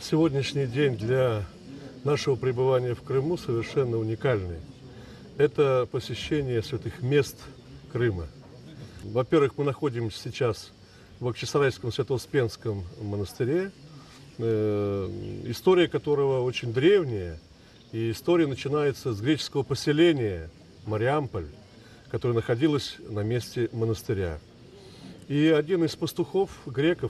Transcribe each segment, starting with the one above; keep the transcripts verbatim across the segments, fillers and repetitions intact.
Сегодняшний день для нашего пребывания в Крыму совершенно уникальный. Это посещение святых мест Крыма. Во-первых, мы находимся сейчас в Бахчисарайском Свято-Успенском монастыре, э, история которого очень древняя. И история начинается с греческого поселения Мариамполь, которое находилось на месте монастыря. И один из пастухов, греков,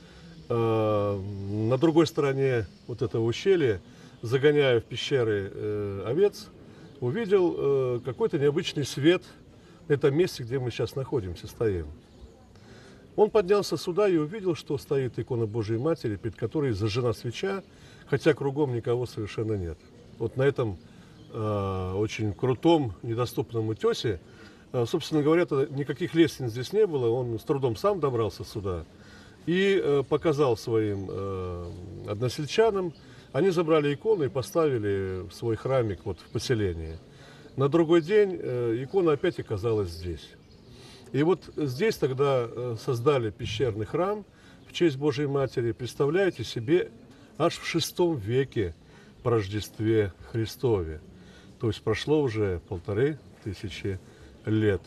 э, на другой стороне вот этого ущелья, загоняя в пещеры э, овец, увидел э, какой-то необычный свет в этом месте, где мы сейчас находимся, стоим. Он поднялся сюда и увидел, что стоит икона Божией Матери, перед которой зажжена свеча, хотя кругом никого совершенно нет. Вот на этом э, очень крутом, недоступном утесе, э, собственно говоря, никаких лестниц здесь не было, он с трудом сам добрался сюда и э, показал своим э, односельчанам. Они забрали икону и поставили в свой храмик вот в поселении. На другой день э, икона опять оказалась здесь. И вот здесь тогда э, создали пещерный храм в честь Божией Матери. Представляете себе, аж в шестом веке по Рождестве Христове. То есть прошло уже полторы тысячи лет.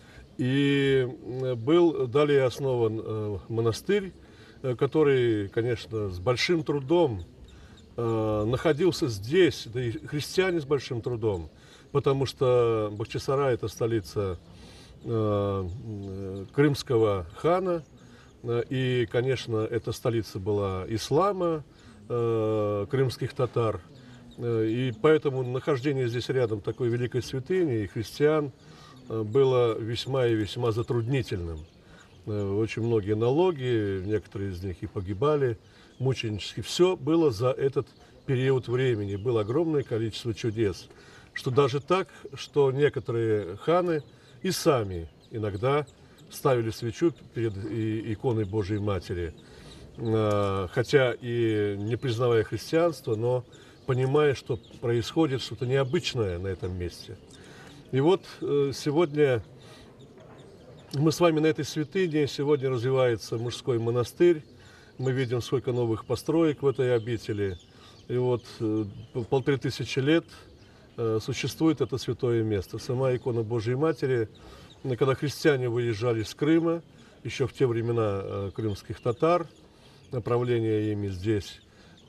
И был далее основан э, монастырь, э, который, конечно, с большим трудом э, находился здесь, да и христиане с большим трудом, потому что Бахчисарай – это столица э, крымского хана, э, и, конечно, эта столица была ислама, э, крымских татар, э, и поэтому нахождение здесь рядом такой великой святыни и христиан было весьма и весьма затруднительным. Очень многие налоги, некоторые из них и погибали мученически. Все было за этот период времени. Было огромное количество чудес. Что даже так, что некоторые ханы и сами иногда ставили свечу перед иконой Божией Матери. Хотя и не признавая христианство, но понимая, что происходит что-то необычное на этом месте. И вот сегодня мы с вами на этой святыне, сегодня развивается мужской монастырь, мы видим сколько новых построек в этой обители. И вот полторы тысячи лет существует это святое место. Сама икона Божией Матери, когда христиане выезжали с Крыма, еще в те времена крымских татар, направление ими здесь,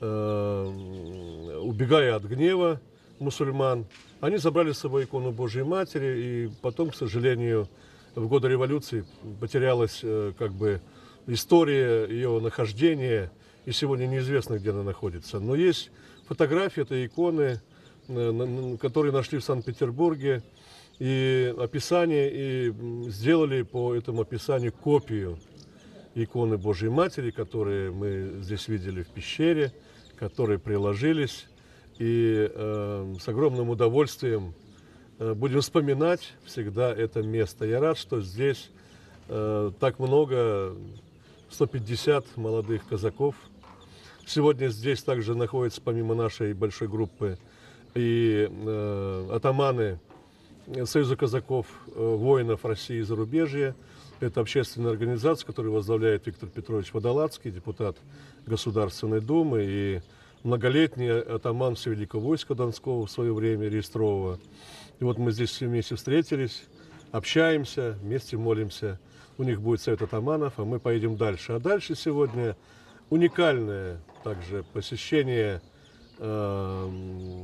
убегая от гнева мусульман, они забрали с собой икону Божией Матери, и потом, к сожалению, в годы революции потерялась как бы история ее нахождения, и сегодня неизвестно, где она находится. Но есть фотографии этой иконы, которые нашли в Санкт-Петербурге, и описание, и сделали по этому описанию копию иконы Божией Матери, которые мы здесь видели в пещере, которые приложились. И э, с огромным удовольствием э, будем вспоминать всегда это место. Я рад, что здесь э, так много, сто пятьдесят молодых казаков. Сегодня здесь также находятся, помимо нашей большой группы, и э, атаманы Союза казаков, э, воинов России и зарубежья. Это общественная организация, которую возглавляет Виктор Петрович Водолацкий, депутат Государственной Думы и многолетний атаман Всевеликого войска Донского в свое время, Реестрового. И вот мы здесь все вместе встретились, общаемся, вместе молимся. У них будет совет атаманов, а мы поедем дальше. А дальше сегодня уникальное также посещение, э,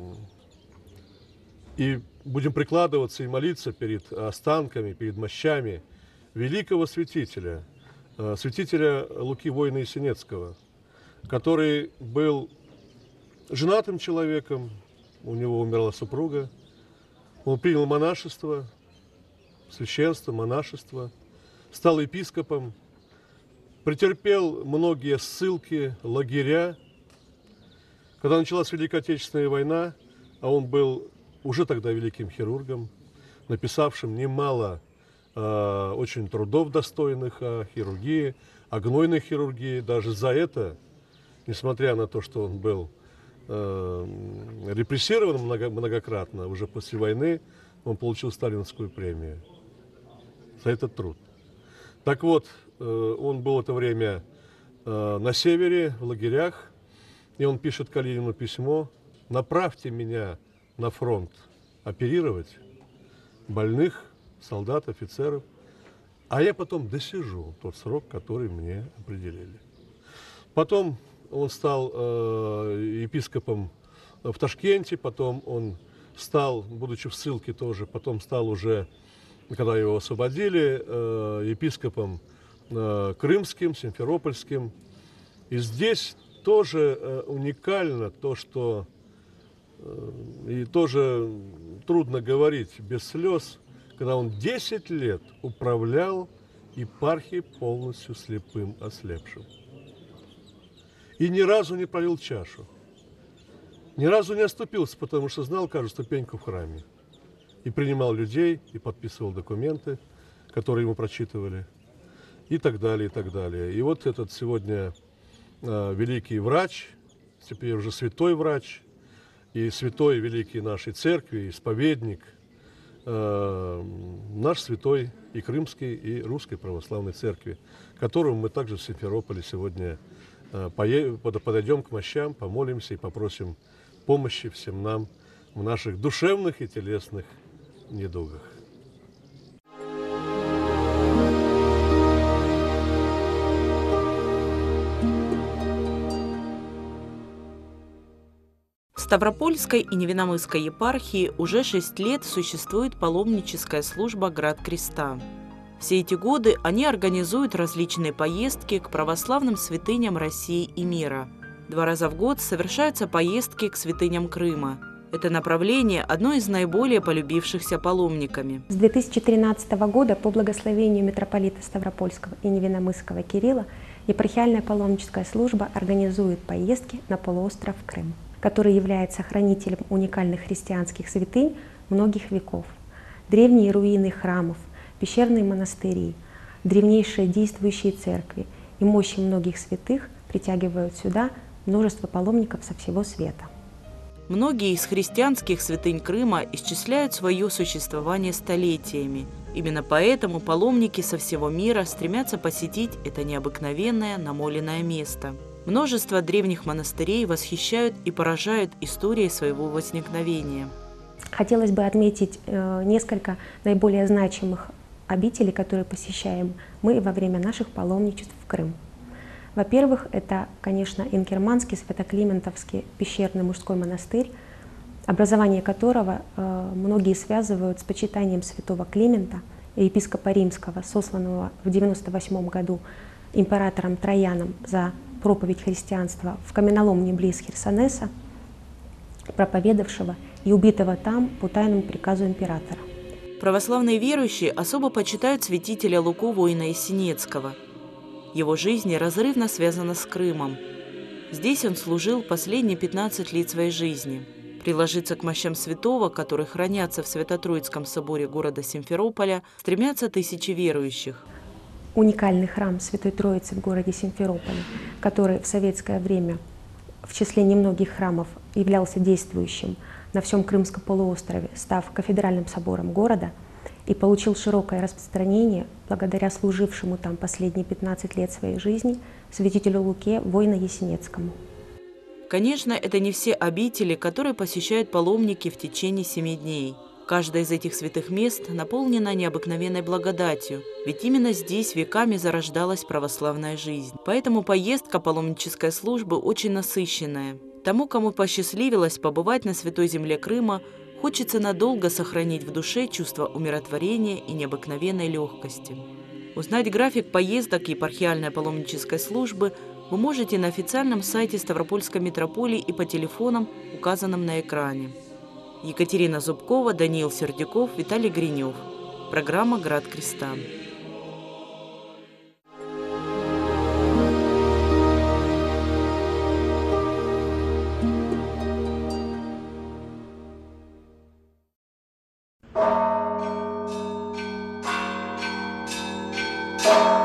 и будем прикладываться и молиться перед останками, перед мощами великого святителя, э, святителя Луки Воина Есенецкого, который был женатым человеком, у него умерла супруга, он принял монашество, священство, монашество, стал епископом, претерпел многие ссылки, лагеря. Когда началась Великая Отечественная война, а он был уже тогда великим хирургом, написавшим немало э, очень трудов достойных о хирургии, о гнойной хирургии. Даже за это, несмотря на то, что он был репрессирован много, многократно, уже после войны он получил сталинскую премию за этот труд. Так вот, он был в это время на севере, в лагерях, И он пишет Калинину письмо: направьте меня на фронт оперировать больных, солдат, офицеров, а я потом досижу тот срок, который мне определили. Потом он стал э, епископом в Ташкенте, потом он стал, будучи в ссылке тоже, потом стал уже, когда его освободили, э, епископом э, крымским, симферопольским. И здесь тоже э, уникально то, что э, и тоже трудно говорить без слез, когда он десять лет управлял епархией полностью слепым, ослепшим. И ни разу не пролил чашу. Ни разу не оступился, потому что знал каждую ступеньку в храме. И принимал людей, и подписывал документы, которые ему прочитывали, и так далее, и так далее. И вот этот сегодня э, великий врач, теперь уже святой врач, и святой великий нашей церкви, исповедник, э, наш святой и крымской, и русской православной церкви, которому мы также в Симферополе сегодня э, подойдем к мощам, помолимся и попросим помощи всем нам в наших душевных и телесных недугах. В Ставропольской и Невиномысской епархии уже шесть лет существует паломническая служба «Град Креста». Все эти годы они организуют различные поездки к православным святыням России и мира. Два раза в год совершаются поездки к святыням Крыма. Это направление одно из наиболее полюбившихся паломниками. С две тысячи тринадцатого года по благословению митрополита Ставропольского и Невиномысского Кирилла епархиальная паломническая служба организует поездки на полуостров Крым, который является хранителем уникальных христианских святынь многих веков. Древние руины храмов, пещерные монастыри, древнейшие действующие церкви и мощи многих святых притягивают сюда множество паломников со всего света. Многие из христианских святынь Крыма исчисляют свое существование столетиями. Именно поэтому паломники со всего мира стремятся посетить это необыкновенное намоленное место. Множество древних монастырей восхищают и поражают историей своего возникновения. Хотелось бы отметить э, несколько наиболее значимых обителей, которые посещаем мы во время наших паломничеств в Крым. Во-первых, это, конечно, Инкерманский Свято-Климентовский пещерный мужской монастырь, образование которого э, многие связывают с почитанием святого Климента, епископа Римского, сосланного в девяносто восьмом году императором Трояном за проповедь христианства в каменоломне близ Херсонеса, проповедавшего и убитого там по тайному приказу императора. Православные верующие особо почитают святителя Луку воина Есенецкого. Его жизнь неразрывно связана с Крымом. Здесь он служил последние пятнадцать лет своей жизни. Приложиться к мощам святого, которые хранятся в Свято-Троицком соборе города Симферополя, стремятся тысячи верующих. Уникальный храм Святой Троицы в городе Симферополе, который в советское время в числе немногих храмов являлся действующим на всем Крымском полуострове, став кафедральным собором города, и получил широкое распространение благодаря служившему там последние пятнадцать лет своей жизни святителю Луке воина Есенецкому. Конечно, это не все обители, которые посещают паломники в течение семи дней. Каждое из этих святых мест наполнено необыкновенной благодатью, ведь именно здесь веками зарождалась православная жизнь. Поэтому поездка паломнической службы очень насыщенная. Тому, кому посчастливилось побывать на святой земле Крыма, хочется надолго сохранить в душе чувство умиротворения и необыкновенной легкости. Узнать график поездок епархиальной паломнической службы вы можете на официальном сайте Ставропольской митрополии и по телефонам, указанным на экране. Екатерина Зубкова, Даниил Сердюков, Виталий Гринев. Программа «Град Креста». Thank you.